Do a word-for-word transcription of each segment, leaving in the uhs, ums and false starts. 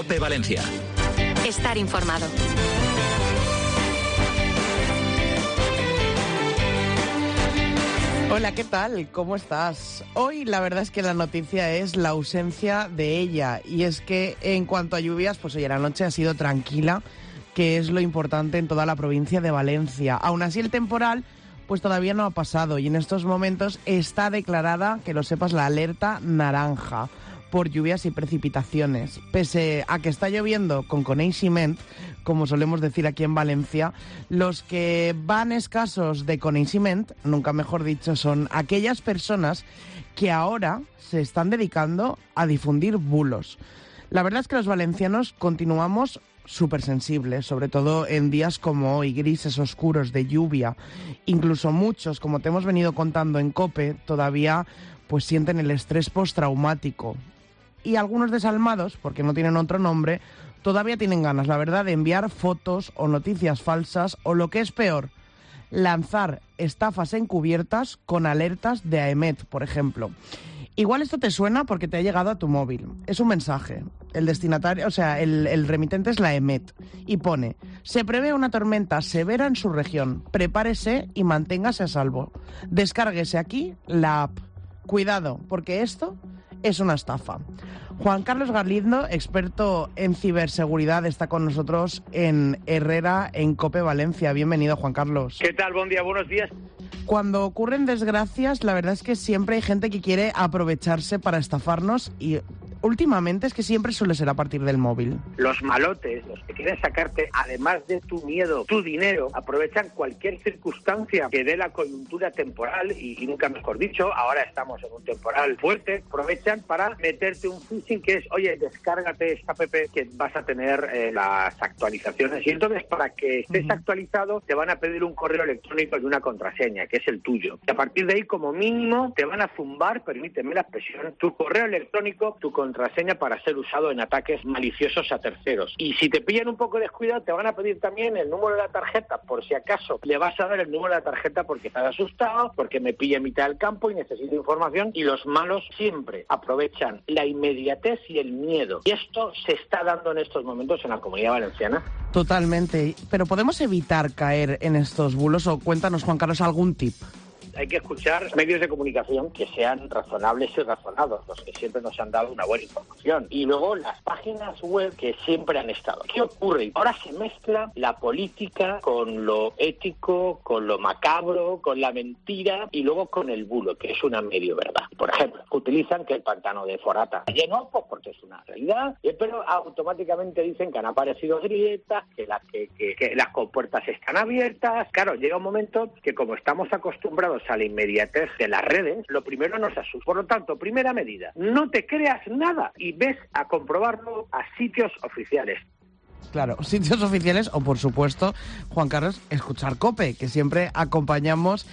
COPE Valencia. Estar informado. Hola, ¿qué tal? ¿Cómo estás? Hoy la verdad es que la noticia es la ausencia de ella, y es que en cuanto a lluvias, pues hoy la noche ha sido tranquila, que es lo importante en toda la provincia de Valencia. Aún así el temporal pues todavía no ha pasado, y en estos momentos está declarada, que lo sepas, la alerta naranja por lluvias y precipitaciones. Pese a que está lloviendo con coneixement, como solemos decir aquí en Valencia, los que van escasos de coneixement, nunca mejor dicho, son aquellas personas que ahora se están dedicando a difundir bulos. La verdad es que los valencianos continuamos súper sensibles, sobre todo en días como hoy, grises, oscuros, de lluvia. Incluso muchos, como te hemos venido contando en COPE, todavía pues sienten el estrés postraumático. Y algunos desalmados, porque no tienen otro nombre, todavía tienen ganas, la verdad, de enviar fotos o noticias falsas, o lo que es peor, lanzar estafas encubiertas con alertas de AEMET, por ejemplo. Igual esto te suena porque te ha llegado a tu móvil. Es un mensaje. El destinatario, o sea, el, el remitente es la AEMET y pone: se prevé una tormenta severa en su región. Prepárese y manténgase a salvo. Descárguese aquí la app. Cuidado, porque esto es una estafa. Juan Carlos Galindo, experto en ciberseguridad, está con nosotros en Herrera, en COPE Valencia. Bienvenido, Juan Carlos. ¿Qué tal? Buen día, buenos días. Cuando ocurren desgracias, la verdad es que siempre hay gente que quiere aprovecharse para estafarnos, y últimamente es que siempre suele ser a partir del móvil. Los malotes, los que quieren sacarte, además de tu miedo, tu dinero, aprovechan cualquier circunstancia que dé la coyuntura temporal, y, y nunca mejor dicho, ahora estamos en un temporal fuerte, aprovechan para meterte un phishing que es: oye, descárgate esta app que vas a tener eh, las actualizaciones, y entonces para que estés uh-huh. actualizado te van a pedir un correo electrónico y una contraseña, que es el tuyo. Y a partir de ahí, como mínimo, te van a zumbar, permíteme la expresión, tu correo electrónico, tu contraseña, para ser usado en ataques maliciosos a terceros. Y si te pillan un poco descuidado, te van a pedir también el número de la tarjeta, por si acaso le vas a dar el número de la tarjeta porque estás asustado, porque me pilla en mitad del campo y necesito información. Y los malos siempre aprovechan la inmediatez y el miedo. Y esto se está dando en estos momentos en la Comunidad Valenciana. Totalmente. Pero ¿podemos evitar caer en estos bulos? O cuéntanos, Juan Carlos, algún tip. Hay que escuchar medios de comunicación que sean razonables y razonados, los que siempre nos han dado una buena información. Y luego las páginas web que siempre han estado. ¿Qué ocurre? Ahora se mezcla la política con lo ético, con lo macabro, con la mentira y luego con el bulo, que es una medio verdad. Por ejemplo, utilizan que el pantano de Forata está lleno, pues porque es una realidad, pero automáticamente dicen que han aparecido grietas, que, la, que, que, que las compuertas están abiertas. Claro, llega un momento que, como estamos acostumbrados a la inmediatez de las redes, lo primero nos asusta. Por lo tanto, primera medida, no te creas nada y ves a comprobarlo a sitios oficiales. Claro, sitios oficiales, o por supuesto, Juan Carlos, escuchar COPE, que siempre acompañamos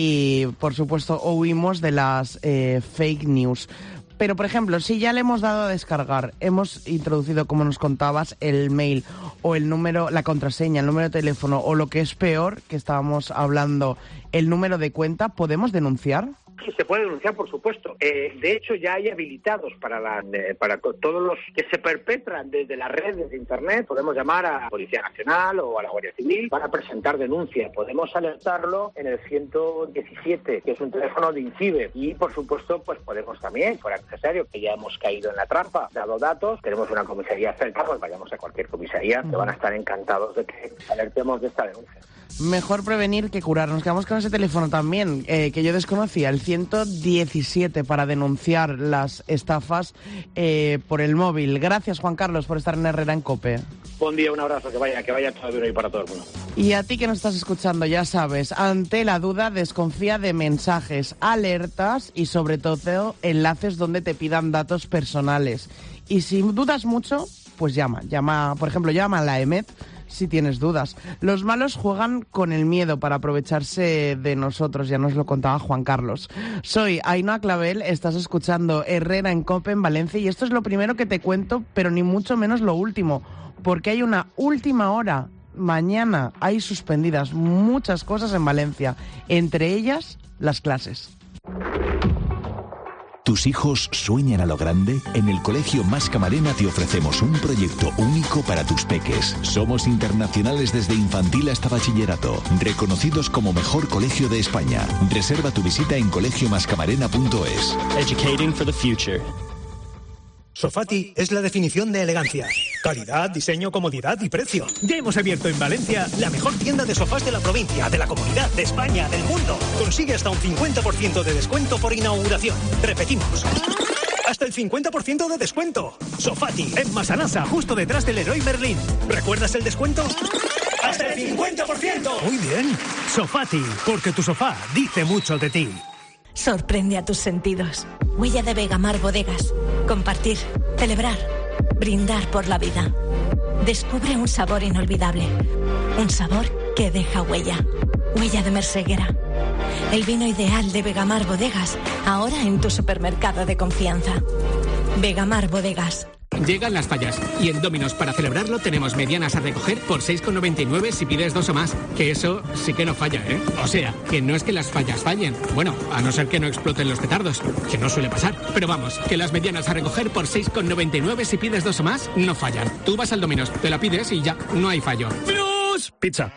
y por supuesto huimos de las eh, fake news. Pero, por ejemplo, si ya le hemos dado a descargar, hemos introducido, como nos contabas, el mail o el número, la contraseña, el número de teléfono, o lo que es peor, que estábamos hablando, el número de cuenta, ¿podemos denunciar? Sí, se puede denunciar, por supuesto. Eh, de hecho, ya hay habilitados para, la, eh, para todos los que se perpetran desde las redes de Internet. Podemos llamar a la Policía Nacional o a la Guardia Civil para presentar denuncia. Podemos alertarlo en el ciento diecisiete, que es un teléfono de INCIBE. Y, por supuesto, pues podemos también, fuera necesario, que ya hemos caído en la trampa, dado datos, tenemos una comisaría cerca, pues vayamos a cualquier comisaría, que van a estar encantados de que alertemos de esta denuncia. Mejor prevenir que curar. Nos quedamos con ese teléfono también, eh, que yo desconocía, el ciento diecisiete, para denunciar las estafas eh, por el móvil. Gracias, Juan Carlos, por estar en Herrera en COPE. Buen día, un abrazo, que vaya, que vaya todo bien hoy para todo el mundo. Y a ti que nos estás escuchando, ya sabes, ante la duda, desconfía de mensajes, alertas y sobre todo enlaces donde te pidan datos personales. Y si dudas mucho, pues llama, llama, por ejemplo, llama a la AEMET si tienes dudas. Los malos juegan con el miedo para aprovecharse de nosotros, ya nos lo contaba Juan Carlos. Soy Ainhoa Clavel, estás escuchando Herrera en COPE en Valencia, y esto es lo primero que te cuento, pero ni mucho menos lo último, porque hay una última hora. Mañana hay suspendidas muchas cosas en Valencia, entre ellas las clases. ¿Tus hijos sueñan a lo grande? En el Colegio Mascamarena te ofrecemos un proyecto único para tus peques. Somos internacionales desde infantil hasta bachillerato, reconocidos como mejor colegio de España. Reserva tu visita en colegio mascamarena punto es. Educating for the future. Sofati es la definición de elegancia. Calidad, diseño, comodidad y precio. Ya hemos abierto en Valencia la mejor tienda de sofás de la provincia, de la comunidad, de España, del mundo. Consigue hasta un cincuenta por ciento de descuento por inauguración. Repetimos. Hasta el cincuenta por ciento de descuento. Sofati, en Massanassa, justo detrás del Leroy Merlin. ¿Recuerdas el descuento? ¡Hasta el cincuenta por ciento! Muy bien. Sofati, porque tu sofá dice mucho de ti. Sorprende a tus sentidos. Huella de Vegamar Bodegas. Compartir, celebrar, brindar por la vida. Descubre un sabor inolvidable. Un sabor que deja huella. Huella de Merseguera. El vino ideal de Vegamar Bodegas, ahora en tu supermercado de confianza. Vegamar Bodegas. Llegan las fallas y en Domino's para celebrarlo tenemos medianas a recoger por seis con noventa y nueve si pides dos o más. Que eso sí que no falla, ¿eh? O sea, que no es que las fallas fallen. Bueno, a no ser que no exploten los petardos, que no suele pasar. Pero vamos, que las medianas a recoger por seis con noventa y nueve si pides dos o más no fallan. Tú vas al Domino's, te la pides y ya, no hay fallo. ¡Plus! Pizza.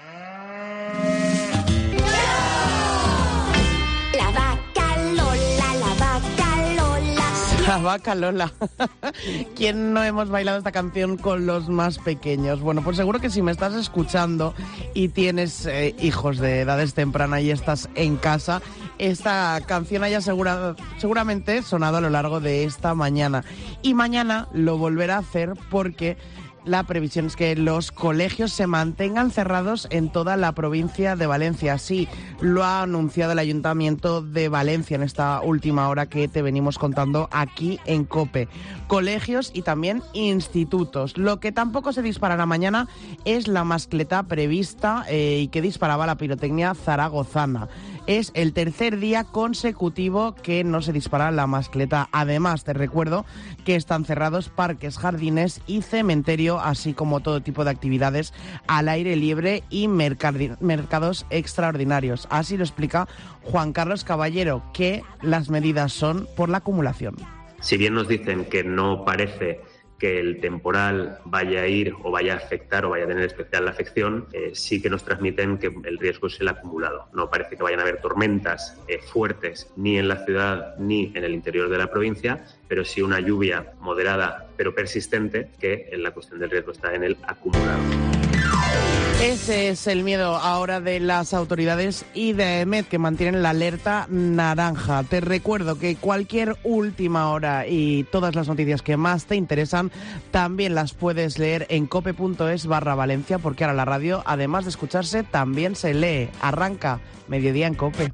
La vaca Lola. ¿Quién no hemos bailado esta canción con los más pequeños? Bueno, pues seguro que si me estás escuchando y tienes eh, hijos de edades tempranas y estás en casa, esta canción haya segura, seguramente sonado a lo largo de esta mañana. Y mañana lo volverá a hacer porque la previsión es que los colegios se mantengan cerrados en toda la provincia de Valencia. Así lo ha anunciado el Ayuntamiento de Valencia en esta última hora que te venimos contando aquí en COPE. Colegios y también institutos. Lo que tampoco se disparará mañana es la mascleta prevista eh, y que disparaba la pirotecnia zaragozana. Es el tercer día consecutivo que no se dispara la mascleta. Además, te recuerdo que están cerrados parques, jardines y cementerio, así como todo tipo de actividades al aire libre y mercad- mercados extraordinarios. Así lo explica Juan Carlos Caballero, que las medidas son por la acumulación. Si bien nos dicen que no parece que el temporal vaya a ir o vaya a afectar o vaya a tener especial afección, eh, sí que nos transmiten que el riesgo es el acumulado. No parece que vayan a haber tormentas eh, fuertes ni en la ciudad ni en el interior de la provincia, pero sí una lluvia moderada pero persistente, que en la cuestión del riesgo está en el acumulado. Ese es el miedo ahora de las autoridades y de E M E D, que mantienen la alerta naranja. Te recuerdo que cualquier última hora y todas las noticias que más te interesan también las puedes leer en cope.es barra Valencia, porque ahora la radio, además de escucharse, también se lee. Arranca Mediodía en COPE.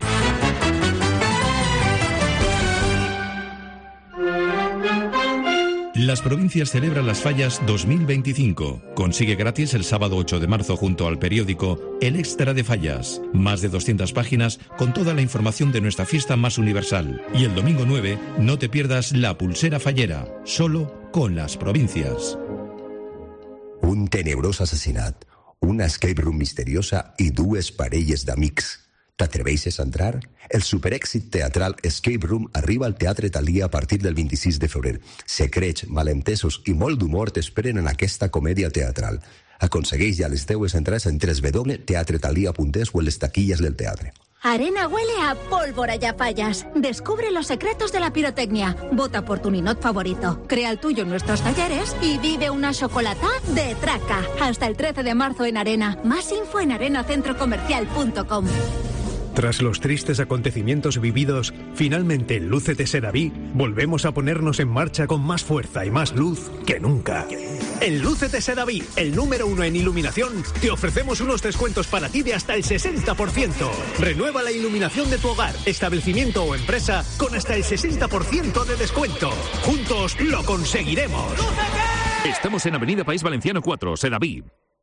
Las provincias celebran las fallas dos mil veinticinco. Consigue gratis el sábado ocho de marzo junto al periódico El Extra de Fallas. Más de doscientas páginas con toda la información de nuestra fiesta más universal. Y el domingo nueve no te pierdas la pulsera fallera, solo con las provincias. Un tenebrós assassinat, una escape room misteriosa i dues parelles d'amics. T'atreveixes a entrar? El superèxit teatral Escape Room arriba al Teatre Thalia a partir del vint-i-sis de febrer. Secrets, malentesos i molt d'humor t'esperen en aquesta comèdia teatral. Aconsegueix ja les teues entrades en doble u doble u doble u punt teatre thalia punt es o en les taquillas del teatre. Arena huele a pólvora y a fallas. Descubre los secretos de la pirotecnia. Vota por tu ninot favorito. Crea el tuyo en nuestros talleres y vive una chocolata de traca. Hasta el trece de marzo en Arena. Más info en arena centro comercial punto com. Tras los tristes acontecimientos vividos, finalmente en Lúcete Sedaví volvemos a ponernos en marcha con más fuerza y más luz que nunca. En Lúcete Sedaví, el número uno en iluminación, te ofrecemos unos descuentos para ti de hasta el sesenta por ciento. Renueva la iluminación de tu hogar, establecimiento o empresa con hasta el sesenta por ciento de descuento. Juntos lo conseguiremos. Estamos en Avenida País Valenciano cuatro, Sedaví.